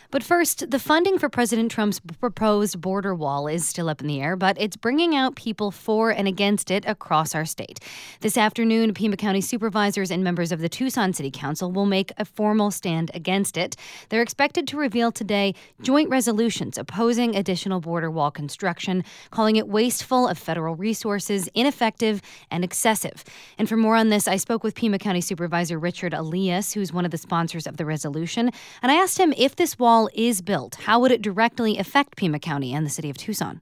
But first, the funding for President Trump's proposed border wall is still up in the air, but it's bringing out people for and against it across our state. This afternoon, Pima County supervisors and members of the Tucson City Council will make a formal stand against it. They're expected to reveal today joint resolutions opposing additional border wall construction, calling it wasteful of federal resources, ineffective, and excessive. And for more on this, I spoke with Pima County Supervisor Richard Elias, who's one of the sponsors of the resolution, and I asked him if this wall is built, how would it directly affect Pima County and the city of Tucson?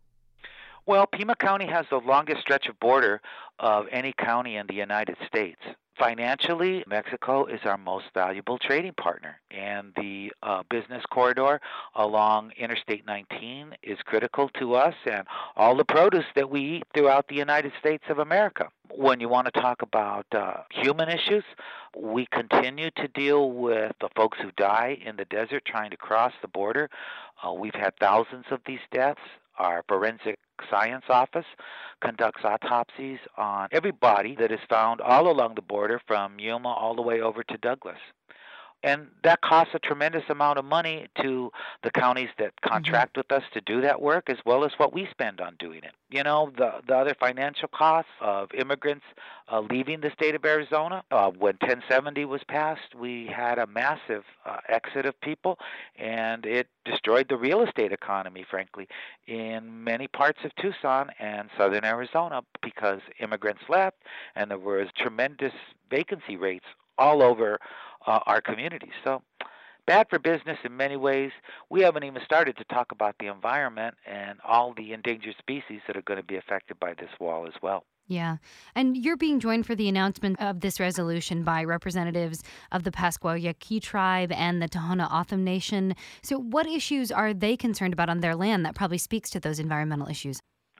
Well, Pima County has the longest stretch of border of any county in the United States. Financially, Mexico is our most valuable trading partner, and the business corridor along Interstate 19 is critical to us and all the produce that we eat throughout the United States of America. When you want to talk about human issues, we continue to deal with the folks who die in the desert trying to cross the border. We've had thousands of these deaths. Our forensic science office conducts autopsies on every body that is found all along the border from Yuma all the way over to Douglas. And that costs a tremendous amount of money to the counties that contract with us to do that work, as well as what we spend on doing it. You know, the other financial costs of immigrants leaving the state of Arizona. When 1070 was passed, we had a massive exit of people, and it destroyed the real estate economy, frankly, in many parts of Tucson and southern Arizona because immigrants left, and there was tremendous vacancy rates all over our communities. So bad for business in many ways. We haven't even started to talk about the environment and all the endangered species that are going to be affected by this wall as well. Yeah. And you're being joined for the announcement of this resolution by representatives of the Pascua Yaqui tribe and the Tohono O'odham Nation. So what issues are they concerned about on their land that probably speaks to those environmental issues?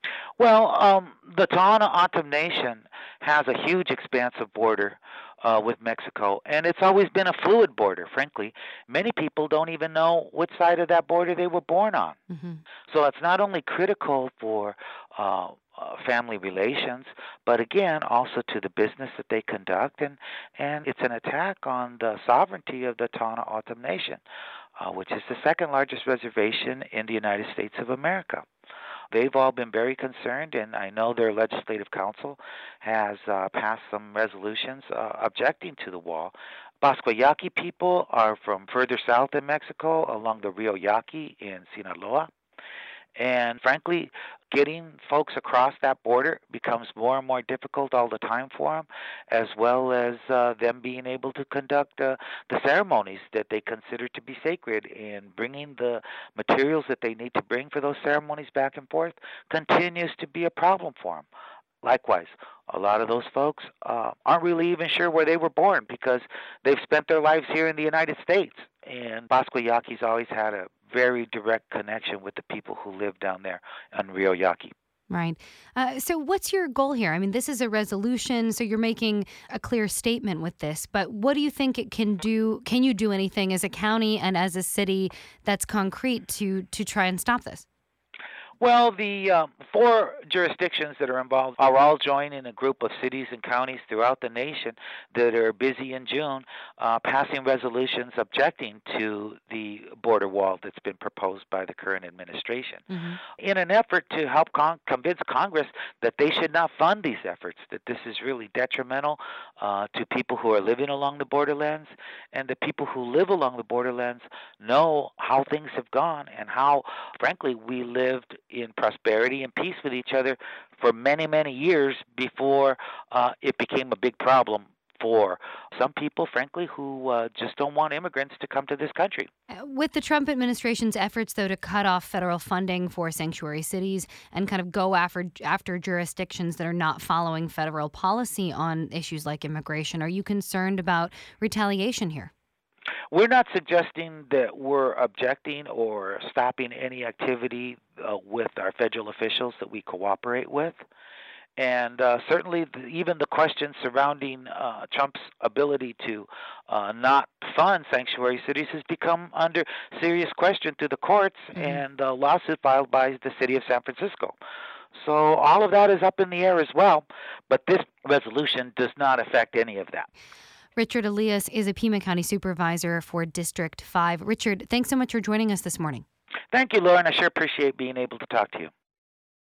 Well, the Tohono O'odham Nation has a huge expanse of border with Mexico, and it's always been a fluid border, frankly. Many people don't even know which side of that border they were born on. So it's not only critical for family relations, but again, also to the business that they conduct, and it's an attack on the sovereignty of the Tohono O'odham Nation, which is the second largest reservation in the United States of America. They've all been very concerned, and I know their legislative council has passed some resolutions objecting to the wall. Pascua Yaqui people are from further south in Mexico along the Rio Yaqui in Sinaloa. And frankly, getting folks across that border becomes more and more difficult all the time for them, as well as them being able to conduct the ceremonies that they consider to be sacred, and bringing the materials that they need to bring for those ceremonies back and forth continues to be a problem for them. Likewise, a lot of those folks aren't really even sure where they were born because they've spent their lives here in the United States. And Pascua Yaqui's always had a very direct connection with the people who live down there on Rio Yaqui. Right. So what's your goal here? I mean, this is a resolution, so you're making a clear statement with this. But what do you think it can do? Can you do anything as a county and as a city that's concrete to try and stop this? Well, the 4 jurisdictions that are involved are all joining a group of cities and counties throughout the nation that are busy in June passing resolutions objecting to the border wall that's been proposed by the current administration in an effort to help convince Congress that they should not fund these efforts, that this is really detrimental to people who are living along the borderlands, and the people who live along the borderlands know how things have gone and how, frankly, we lived in prosperity and peace with each other for many, many years before it became a big problem for some people, frankly, who just don't want immigrants to come to this country. With the Trump administration's efforts, though, to cut off federal funding for sanctuary cities and kind of go after jurisdictions that are not following federal policy on issues like immigration, are you concerned about retaliation here? We're not suggesting that we're objecting or stopping any activity with our federal officials that we cooperate with. And certainly even the questions surrounding Trump's ability to not fund sanctuary cities has become under serious question through the courts and a lawsuit filed by the city of San Francisco. So all of that is up in the air as well, but this resolution does not affect any of that. Richard Elias is a Pima County Supervisor for District 5. Richard, thanks so much for joining us this morning. Thank you, Lauren. I sure appreciate being able to talk to you.